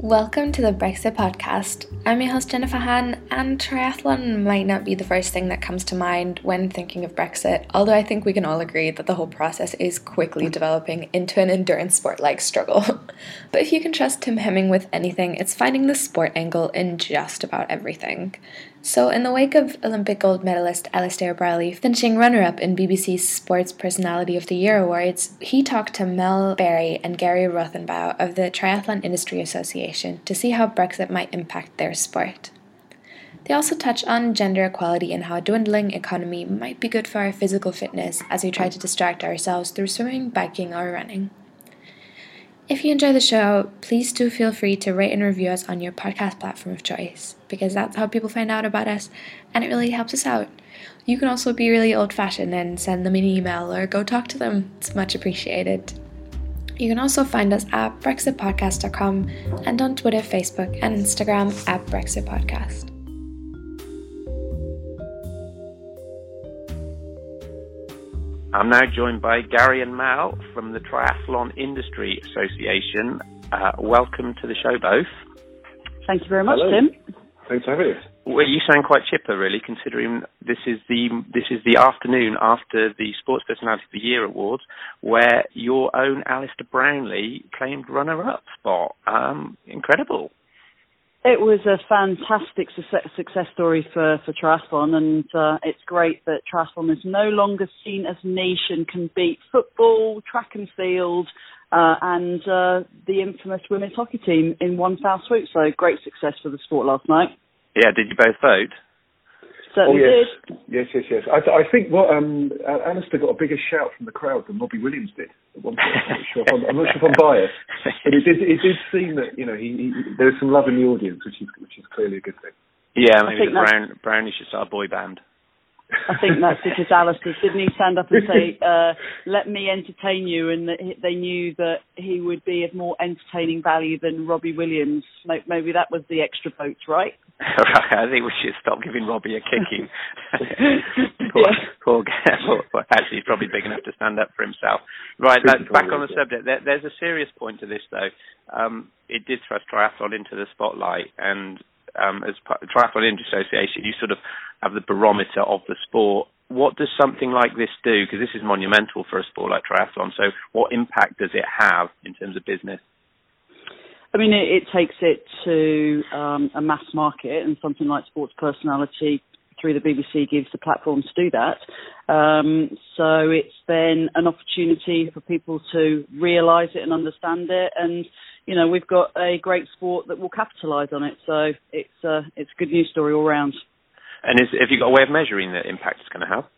Welcome to the Brexit podcast. I'm your host Jennifer Hahn, and triathlon might not be the first thing that comes to mind when thinking of Brexit, although I think we can all agree that the whole process is quickly developing into an endurance sport-like struggle. But if you can trust Tim Hemming with anything, it's finding the sport angle in just about everything. So in the wake of Olympic gold medalist Alistair Browley finishing runner-up in BBC's Sports Personality of the Year Awards, he talked to Mel Berry and Gary Rothenbaugh of the Triathlon Industry Association to see how Brexit might impact their sport. They also touch on gender equality and how a dwindling economy might be good for our physical fitness as we try to distract ourselves through swimming, biking, or running. If you enjoy the show, please do feel free to rate and review us on your podcast platform of choice, because that's how people find out about us, and it really helps us out. You can also be really old-fashioned and send them an email or go talk to them. It's much appreciated. You can also find us at brexitpodcast.com and on Twitter, Facebook, and Instagram at brexitpodcast. I'm now joined by Gary and Mal from the Triathlon Industry Association. Welcome to the show, both. Thank you very much, Hello. Tim. Thanks for having us. Well, you sound quite chipper, really, considering this is the afternoon after the Sports Personality of the Year Awards, where your own Alistair Brownlee claimed runner-up spot. Incredible. It was a fantastic success story for triathlon, and it's great that triathlon is no longer seen as niche and can beat football, track and field, and the infamous women's hockey team in one foul swoop. So great success for the sport last night. Yeah, did you both vote? Certainly did. Yes. I think Alistair got a bigger shout from the crowd than Robbie Williams did at one point. I'm not sure if I'm biased, but it did seem that there's some love in the audience, which is clearly a good thing. Yeah, maybe the Brownies should start a boy band. I think that's because Alistair, didn't he stand up and say, let me entertain you, and they knew that he would be of more entertaining value than Robbie Williams. Maybe that was the extra vote, right? I think we should stop giving Robbie a kicking. Poor guy. Actually, he's probably big enough to stand up for himself. Right, back on the subject. There's a serious point to this, though. It did thrust triathlon into the spotlight, and as part of the Triathlon Industry Association, you sort of have the barometer of the sport. What does something like this do? Because this is monumental for a sport like triathlon. So what impact does it have in terms of business? I mean, it takes it to a mass market, and something like Sports Personality through the BBC gives the platform to do that. So it's then an opportunity for people to realise it and understand it, and we've got a great sport that will capitalise on it. So it's a good news story all round. And have you got a way of measuring the impact it's going to have?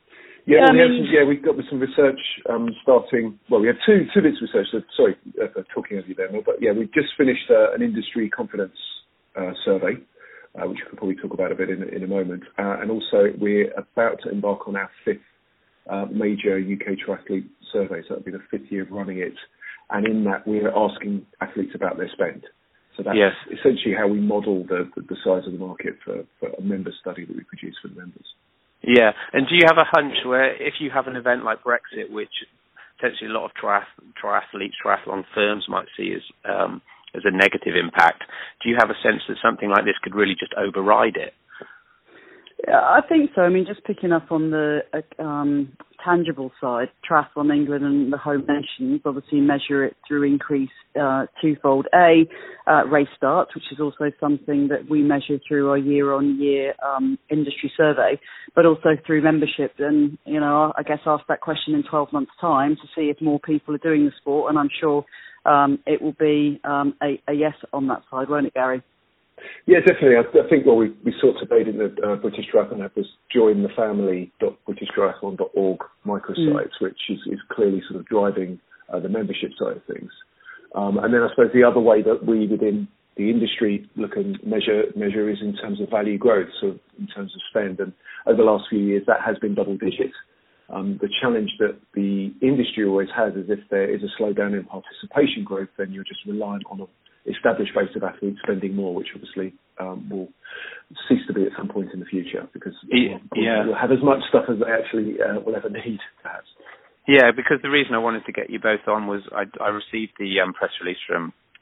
We've got some research starting. Well, we have two bits of research. Sorry for talking over you there, but we just finished an industry confidence survey, which we can probably talk about a bit in a moment. And also, we're about to embark on our fifth major UK triathlete survey. So that'll be the fifth year of running it. And in that, we're asking athletes about their spend. So that's essentially how we model the size of the market for a member study that we produce for the members. Yeah, and do you have a hunch where if you have an event like Brexit, which potentially a lot of triathletes, triathlon firms might see as a negative impact, do you have a sense that something like this could really just override it? Yeah, I think so. I mean, just picking up on the tangible side, Triathlon England and the home nations obviously measure it through increased twofold. Race starts, which is also something that we measure through our year-on-year industry survey, but also through membership. And, I guess ask that question in 12 months' time to see if more people are doing the sport, and I'm sure it will be a yes on that side, won't it, Gary? Yeah, definitely. I think what we sought to bait in the British Triathlon app was join the family.britishtriathlon.org microsite, which is clearly sort of driving the membership side of things. And then I suppose the other way that we within the industry look and measure is in terms of value growth, so in terms of spend. And over the last few years, that has been double digits. The challenge that the industry always has is if there is a slowdown in participation growth, then you're just reliant on a established base of athletes spending more, which obviously will cease to be at some point in the future because we'll have as much stuff as they actually will ever need, perhaps. Yeah, because the reason I wanted to get you both on was I received the press release from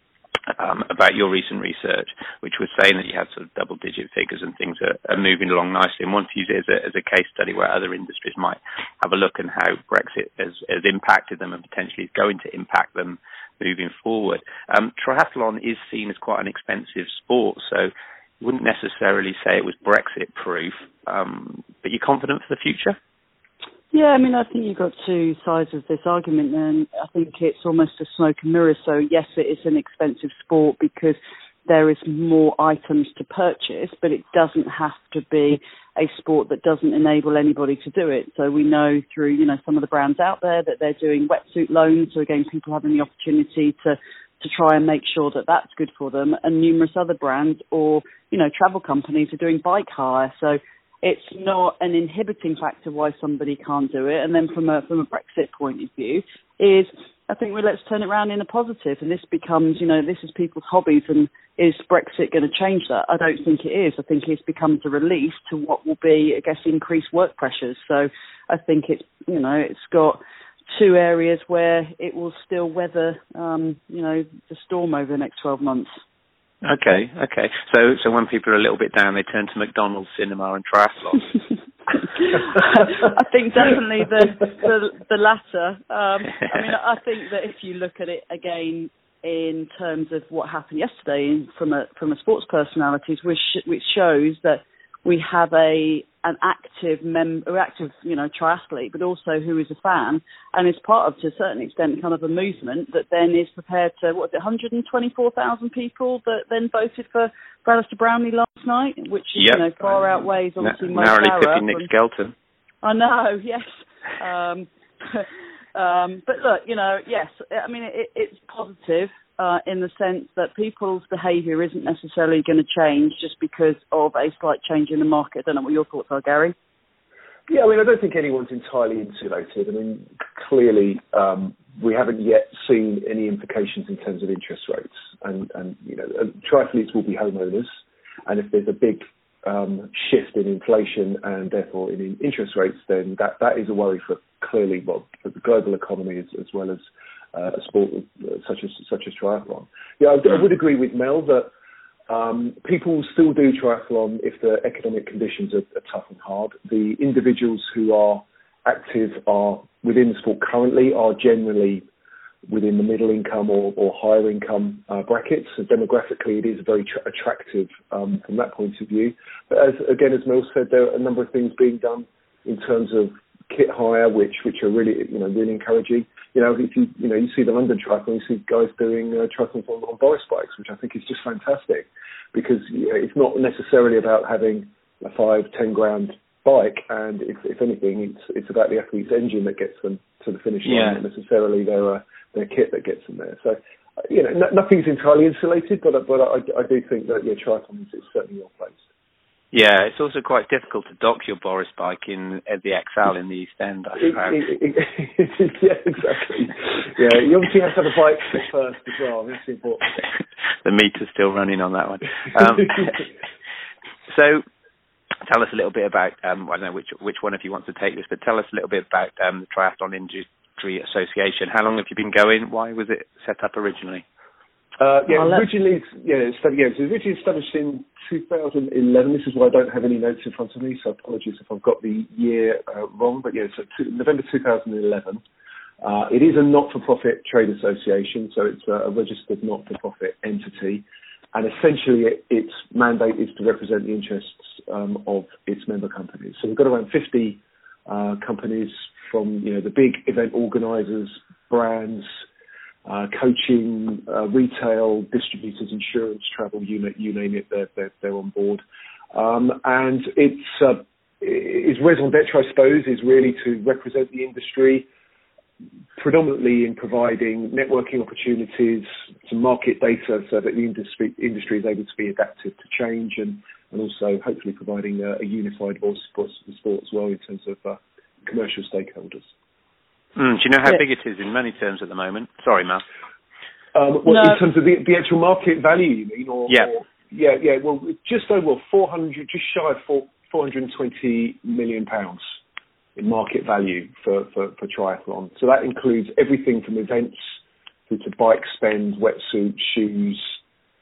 about your recent research, which was saying that you had sort of double-digit figures and things are moving along nicely, and wanted to use it as a case study where other industries might have a look at how Brexit has impacted them and potentially is going to impact them moving forward. Triathlon is seen as quite an expensive sport, so you wouldn't necessarily say it was Brexit-proof, but you're confident for the future? Yeah, I mean, I think you've got two sides of this argument, and I think it's almost a smoke and mirror. So, yes, it is an expensive sport because there is more items to purchase, but it doesn't have to be a sport that doesn't enable anybody to do it. So we know through, some of the brands out there that they're doing wetsuit loans. So, again, people having the opportunity to try and make sure that that's good for them. And numerous other brands or, travel companies are doing bike hire. So it's not an inhibiting factor why somebody can't do it. And then from a Brexit point of view is, I think let's turn it around in a positive. And this becomes, this is people's hobbies. And is Brexit going to change that? I don't think it is. I think it becomes a release to what will be, I guess, increased work pressures. So I think it's, it's got two areas where it will still weather, the storm over the next 12 months. Okay. So when people are a little bit down, they turn to McDonald's, cinema, and triathlon. I think definitely the latter. I mean, I think that if you look at it again in terms of what happened yesterday from a sports personalities, which shows that we have an active triathlete, but also who is a fan and is part of, to a certain extent, kind of a movement that then is prepared to, 124,000 people that then voted for Alistair Brownlee last night, which is, far outweighs obviously Mo Farah. Narrowly tipping Nick Skelton. I know, yes. But look, yes, I mean, it's positive. In the sense that people's behaviour isn't necessarily going to change just because of a slight change in the market. I don't know what your thoughts are, Gary. Yeah, I mean, I don't think anyone's entirely insulated. I mean, clearly, we haven't yet seen any implications in terms of interest rates. And triathletes will be homeowners. And if there's a big shift in inflation and therefore in interest rates, then that is a worry for the global economy as well as a sport such as triathlon. Yeah, I would agree with Mel that people still do triathlon if the economic conditions are tough and hard. The individuals who are active within the sport currently are generally within the middle income or higher income brackets. So demographically, it is very attractive from that point of view. But as Mel said, there are a number of things being done in terms of kit hire, which are really encouraging. If you see the London Triathlon, you see guys doing triathlons on Boris bikes, which I think is just fantastic, because it's not necessarily about having a 5-10 grand bike, and if anything, it's about the athlete's engine that gets them to the finish line, not necessarily their kit that gets them there. So nothing's entirely insulated, but I do think that triathlon is certainly well placed. Yeah, it's also quite difficult to dock your Boris bike in the XL in the East End, I suppose. Yeah, exactly. Yeah, you obviously have to have a bike first as well. That's important. The meter's still running on that one. So, tell us a little bit about, I don't know which one of you wants to take this, but tell us a little bit about the Triathlon Industry Association. How long have you been going? Why was it set up originally? Originally established in 2011. This is why I don't have any notes in front of me, so apologies if I've got the year wrong. But November 2011. It is a not-for-profit trade association, so it's a registered not-for-profit entity, and essentially its mandate is to represent the interests of its member companies. So we've got around 50 companies from the big event organisers, brands, coaching, retail, distributors, insurance, travel, you name it, they're on board. And its raison d'etre, I suppose, is really to represent the industry, predominantly in providing networking opportunities, some market data so that the industry is able to be adaptive to change, and also hopefully providing a unified voice for the sport as well in terms of commercial stakeholders. Do you know how big it is in money terms at the moment? Sorry, Mal. In terms of the actual market value, you mean? Well, just over 400, just shy of £420 million in market value for triathlon. So that includes everything from events through to bike spend, wetsuits, shoes,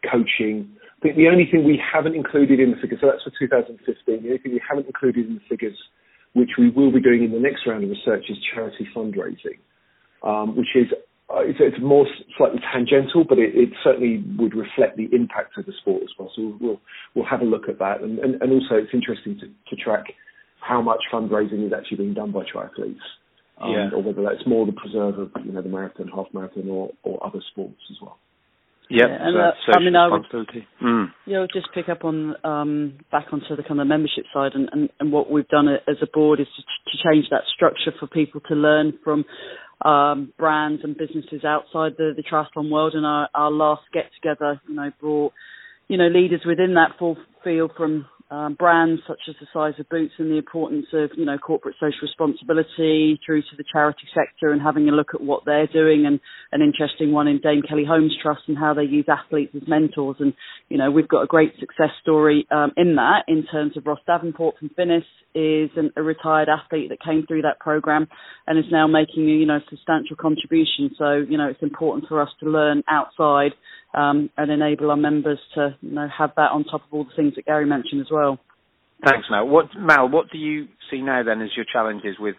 coaching. I think the only thing we haven't included in the figures, so that's for 2015, the only thing we haven't included in the figures, which we will be doing in the next round of research, is charity fundraising, which is it's more slightly tangential, but it certainly would reflect the impact of the sport as well. So we'll have a look at that, and also it's interesting to track how much fundraising is actually being done by triathletes, or whether that's more the preserve of the marathon, half marathon, or other sports as well. Yep, and social responsibility. I'll just pick up on back onto the kind of membership side, and what we've done as a board is to change that structure for people to learn from brands and businesses outside the triathlon world. And our last get together, brought leaders within that full field from brands such as the size of boots and the importance of corporate social responsibility through to the charity sector, and having a look at what they're doing, and an interesting one in Dame Kelly Holmes Trust and how they use athletes as mentors. And we've got a great success story in that, in terms of Ross Davenport from Finnis is a retired athlete that came through that program and is now making a substantial contribution. So it's important for us to learn outside and enable our members to have that on top of all the things that Gary mentioned as well. Thanks, Mal. What do you see now then as your challenges with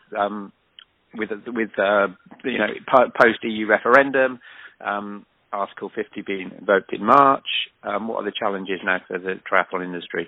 post EU referendum, Article 50 being invoked in March? What are the challenges now for the triathlon industry?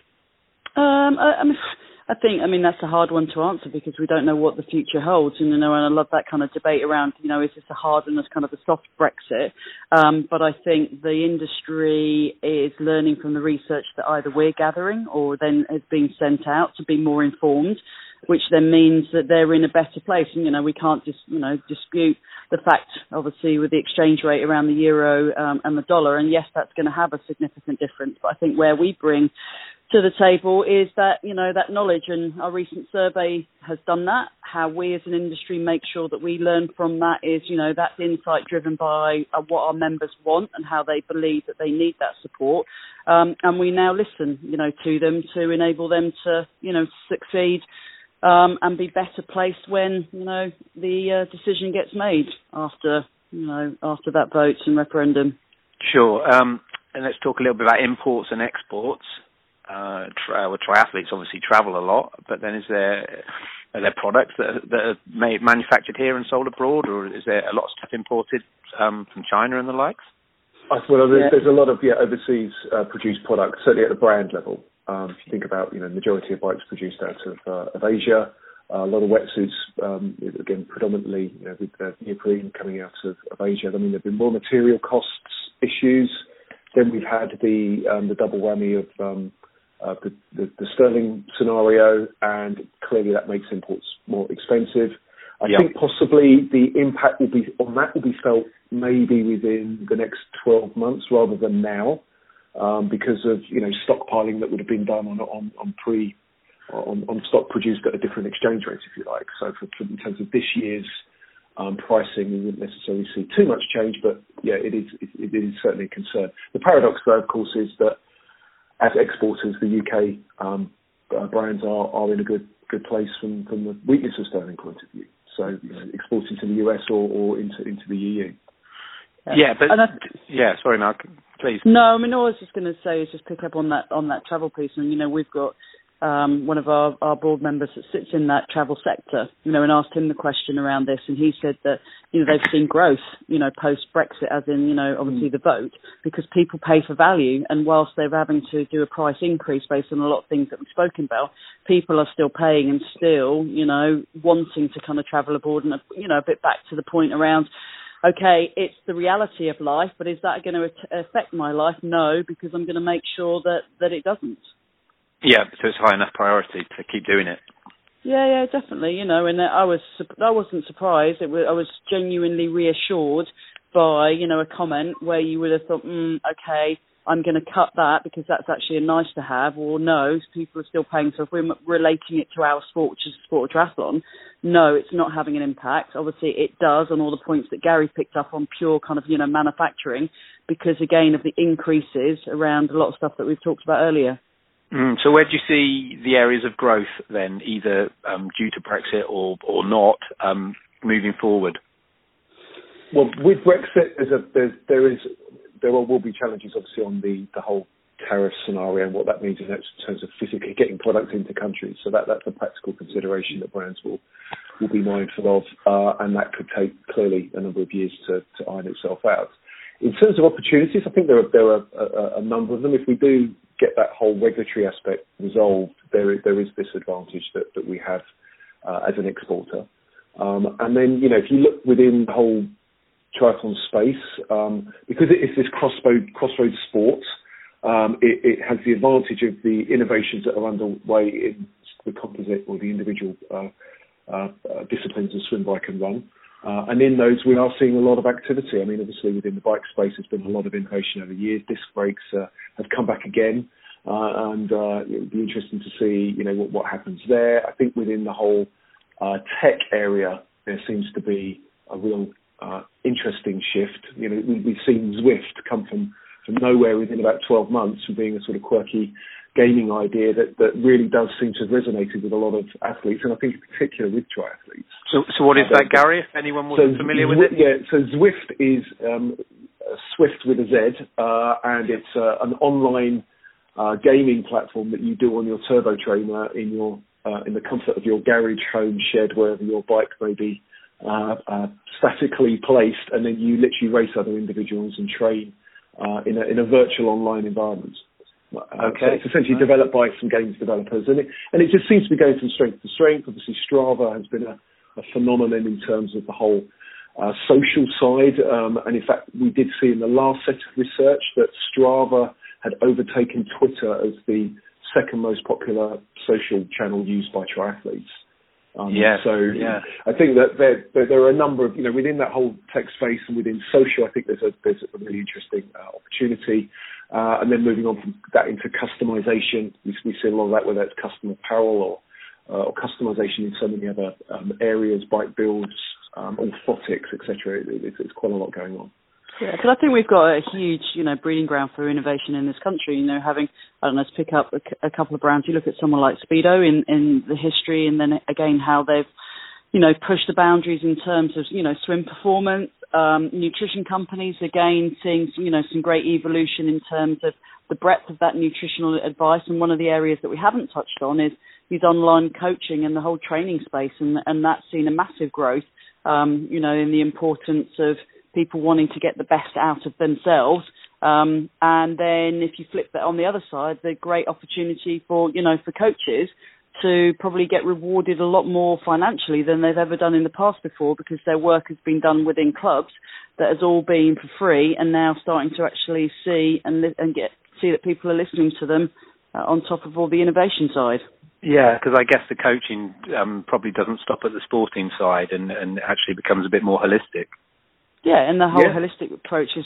I think that's a hard one to answer, because we don't know what the future holds, and I love that kind of debate around, is this a hard and this kind of a soft Brexit? But I think the industry is learning from the research that either we're gathering or then is being sent out to be more informed, which then means that they're in a better place. And, we can't just, dispute the fact, obviously, with the exchange rate around the euro and the dollar. And yes, that's going to have a significant difference. But I think where we bring to the table is that, that knowledge, and our recent survey has done that. How we as an industry make sure that we learn from that is, that's insight driven by what our members want and how they believe that they need that support. And we now listen, to them to enable them to, succeed and be better placed when, the decision gets made after that vote and referendum. Sure. And let's talk a little bit about imports and exports. Triathletes obviously travel a lot, but then are there products that are manufactured here and sold abroad, or is there a lot of stuff imported from China and the likes? Well, there's a lot of overseas produced products, certainly at the brand level. If you think about, the majority of bikes produced out of Asia, a lot of wetsuits, again, predominantly with neoprene coming out of Asia. There have been raw material costs issues. Then we've had the double whammy of the sterling scenario, and clearly that makes imports more expensive. I think possibly the impact will be felt maybe within the next 12 months rather than now, because of stockpiling that would have been done on stock produced at a different exchange rate, if you like. So in terms of this year's pricing, we wouldn't necessarily see too much change, but it is certainly a concern. The paradox, though, of course, is that as exporters, the UK brands are in a good place from the weakness of sterling point of view. So exporting to the US or into the EU. Sorry, Mark, please. No, all I was just going to say is just pick up on that travel piece, and we've got one of our board members that sits in that travel sector, and asked him the question around this, and he said that, they've seen growth, post-Brexit, as in, obviously the vote, because people pay for value, and whilst they're having to do a price increase based on a lot of things that we've spoken about, people are still paying and still, wanting to kind of travel abroad, and, a bit back to the point around, okay, it's the reality of life, but is that going to affect my life? No, because I'm going to make sure that it doesn't. Yeah, so it's high enough priority to keep doing it. Yeah, definitely. And I wasn't surprised. I was genuinely reassured by a comment where you would have thought, okay, I'm going to cut that because that's actually a nice to have, or no, people are still paying. So if we're relating it to our sport, which is the sport of triathlon, no, it's not having an impact. Obviously, it does on all the points that Gary picked up on pure kind of manufacturing, because again of the increases around a lot of stuff that we've talked about earlier. So where do you see the areas of growth then, either due to Brexit or not, moving forward? Well, with Brexit, there will be challenges, obviously, on the whole tariff scenario and what that means in terms of physically getting products into countries. So that's a practical consideration that brands will be mindful of, and that could take clearly a number of years to iron itself out. In terms of opportunities, I think there are a number of them. If we do get that whole regulatory aspect resolved, there is this advantage that we have as an exporter. And then, if you look within the whole triathlon space, because it is this crossroads sport, it has the advantage of the innovations that are underway in the composite or the individual disciplines of swim, bike and run. And in those, we are seeing a lot of activity. I mean, obviously, within the bike space, there's been a lot of innovation over the years. Disc brakes have come back again, and it would be interesting to see, what happens there. I think within the whole tech area, there seems to be a real interesting shift. We've seen Zwift come from nowhere within about 12 months from being a sort of quirky gaming idea that really does seem to have resonated with a lot of athletes, and I think in particular with triathletes. So what is that, Gary, if anyone wasn't familiar with it? Yeah, so Zwift is Swift with a Z, and it's an online gaming platform that you do on your turbo trainer in the comfort of your garage, home, shed, wherever your bike may be statically placed, and then you literally race other individuals and train in a virtual online environment. Okay. So it's essentially developed by some games developers, and it just seems to be going from strength to strength. Obviously, Strava has been a phenomenon in terms of the whole social side, and in fact, we did see in the last set of research that Strava had overtaken Twitter as the second most popular social channel used by triathletes. I think that there are a number of, within that whole tech space and within social, I think there's a really interesting opportunity. And then moving on from that into customization, we see a lot of that, whether it's custom apparel or customization in so many other areas, bike builds, orthotics, etc. It's quite a lot going on. Yeah, because I think we've got a huge, breeding ground for innovation in this country. Having, to pick up a couple of brands. You look at someone like Speedo in the history, and then again how they've, pushed the boundaries in terms of, swim performance. Nutrition companies, again, seeing, some great evolution in terms of the breadth of that nutritional advice. And one of the areas that we haven't touched on is online coaching and the whole training space, and that's seen a massive growth, in the importance of people wanting to get the best out of themselves. And then if you flip that on the other side, the great opportunity for coaches to probably get rewarded a lot more financially than they've ever done in the past before, because their work has been done within clubs that has all been for free, and now starting to actually see that people are listening to them on top of all the innovation side. Yeah, because I guess the coaching probably doesn't stop at the sporting side and actually becomes a bit more holistic. Yeah, and the whole holistic approach is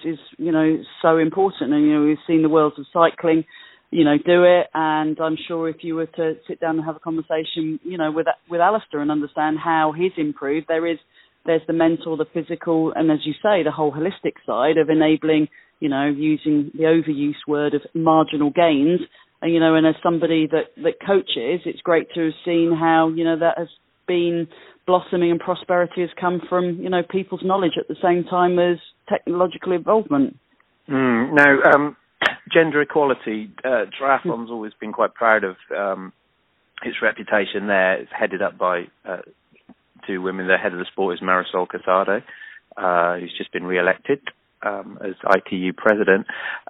so important. And, we've seen the worlds of cycling, do it. And I'm sure if you were to sit down and have a conversation, with Alistair and understand how he's improved, there's the mental, the physical, and as you say, the whole holistic side of enabling, using the overuse word of marginal gains. And as somebody that coaches, it's great to have seen how, that has been blossoming and prosperity has come from, people's knowledge at the same time as technological involvement. Now, gender equality, triathlon's always been quite proud of its reputation there. It's headed up by two women. The head of the sport is Marisol Casado, who's just been re-elected as ITU president.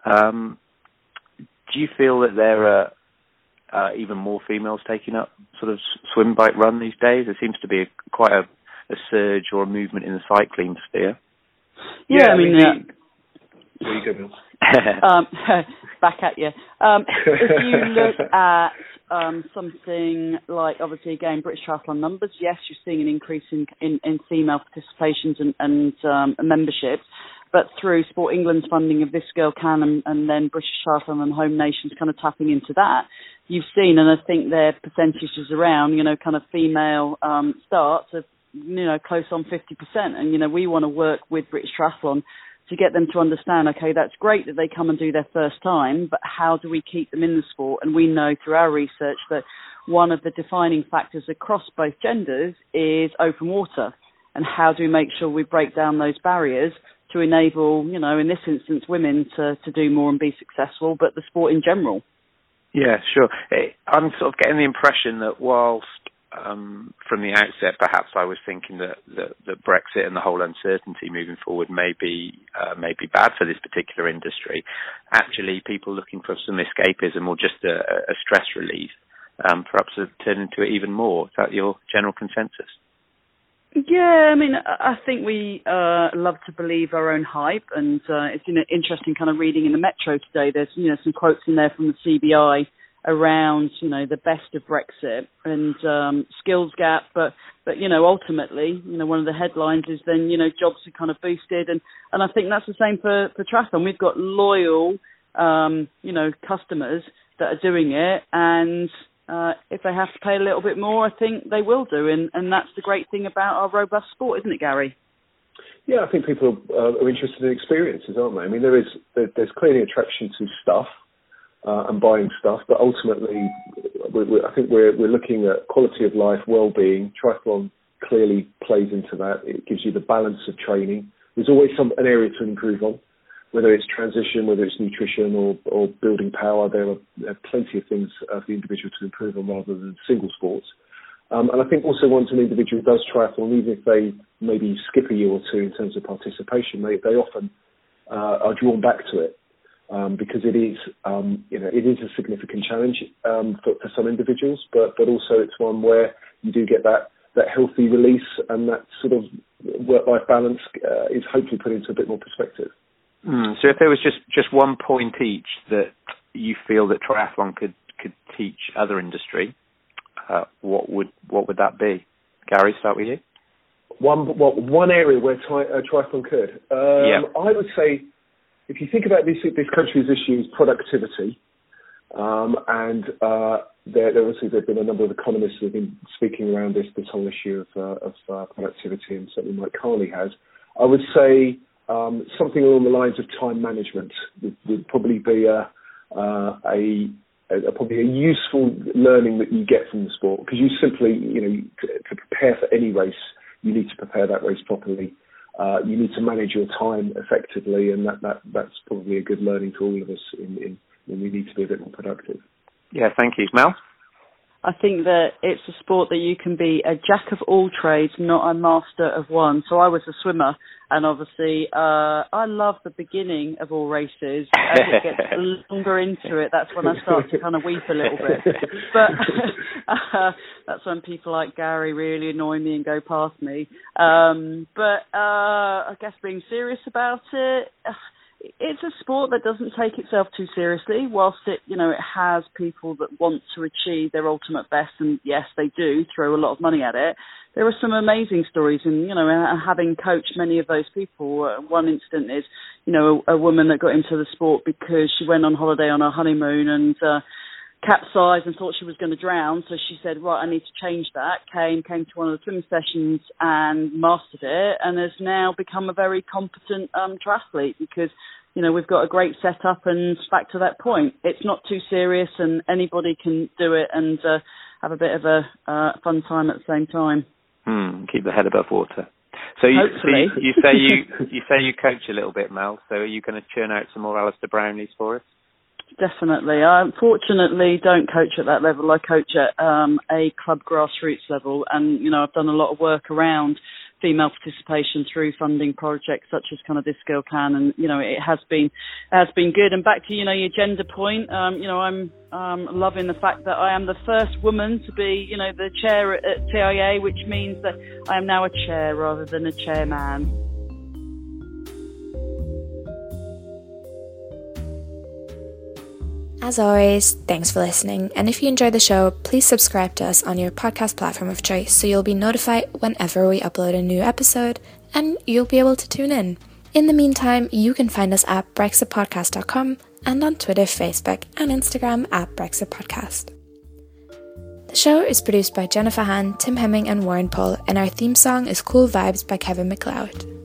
Do you feel that there are even more females taking up sort of swim, bike, run these days? There seems to be quite a surge or a movement in the cycling sphere. Yeah, I mean... There you go, Bill. Back at you. If you look at something like, obviously, again, British Triathlon numbers, yes, you're seeing an increase in female participations and memberships. But through Sport England's funding of This Girl Can and then British Triathlon and Home Nations kind of tapping into that, you've seen, and I think their percentages around, kind of female starts of, close on 50%. And, we want to work with British Triathlon to get them to understand, okay, that's great that they come and do their first time, but how do we keep them in the sport? And we know through our research that one of the defining factors across both genders is open water. And how do we make sure we break down those barriers enable, in this instance, women to do more and be successful, but the sport in general. Yeah, sure. I'm sort of getting the impression that whilst from the outset, perhaps I was thinking that Brexit and the whole uncertainty moving forward may be bad for this particular industry. Actually, people looking for some escapism or just a stress relief perhaps have turned into it even more. Is that your general consensus? Yeah, I mean, I think we love to believe our own hype, and it's interesting kind of reading in the Metro today. There's some quotes in there from the CBI around the best of Brexit and skills gap, but ultimately one of the headlines is then jobs are kind of boosted, and I think that's the same for triathlon. We've got loyal customers that are doing it, and if they have to pay a little bit more, I think they will do, and that's the great thing about our robust sport, isn't it, Gary? Yeah, I think people are interested in experiences, aren't they? I mean, there's clearly attraction to stuff and buying stuff, but ultimately, I think we're looking at quality of life, well-being. Triathlon clearly plays into that. It gives you the balance of training. There's always an area to improve on, whether it's transition, whether it's nutrition or building power. There are plenty of things for the individual to improve on rather than single sports. And I think also once an individual does triathlon, even if they maybe skip a year or two in terms of participation, they often are drawn back to it because it is a significant challenge for some individuals, but also it's one where you do get that healthy release, and that sort of work-life balance is hopefully put into a bit more perspective. So if there was just one point each that you feel that triathlon could teach other industry, what would that be? Gary, start with you. One area where triathlon could. I would say, if you think about this country's issues, productivity, and there obviously there've been a number of economists who have been speaking around this whole issue of productivity, and certainly Mike Carney has. I would say something along the lines of time management would probably be probably a useful learning that you get from the sport, because you simply, to prepare for any race, you need to prepare that race properly. You need to manage your time effectively, and that's probably a good learning to all of us when we need to be a bit more productive. Yeah, thank you. Mel? I think that it's a sport that you can be a jack of all trades, not a master of one. So I was a swimmer, and obviously I love the beginning of all races. As it gets longer into it, that's when I start to kind of weep a little bit. But that's when people like Gary really annoy me and go past me. But I guess being serious about it, it's a sport that doesn't take itself too seriously, whilst it has people that want to achieve their ultimate best, and yes, they do throw a lot of money at it. There are some amazing stories, and having coached many of those people, one incident is, a woman that got into the sport because she went on holiday on her honeymoon and capsized and thought she was going to drown, so she said, right, I need to change that. Came to one of the swimming sessions and mastered it, and has now become a very competent triathlete, because we've got a great setup, and back to that point, it's not too serious and anybody can do it and have a bit of a fun time at the same time. Keep the head above water. So you say you coach a little bit, Mel, so are you going to churn out some more Alistair Brownlees for us? Definitely. I unfortunately don't coach at that level. I coach at a club grassroots level, and I've done a lot of work around female participation through funding projects such as kind of This Girl Can, and it has been good. And back to your gender point, I'm loving the fact that I am the first woman to be the chair at TIA, which means that I am now a chair rather than a chairman. As always, thanks for listening, and if you enjoyed the show, please subscribe to us on your podcast platform of choice so you'll be notified whenever we upload a new episode, and you'll be able to tune in. In the meantime, you can find us at brexitpodcast.com and on Twitter, Facebook, and Instagram at brexitpodcast. The show is produced by Jennifer Hahn, Tim Hemming, and Warren Pohl, and our theme song is Cool Vibes by Kevin MacLeod.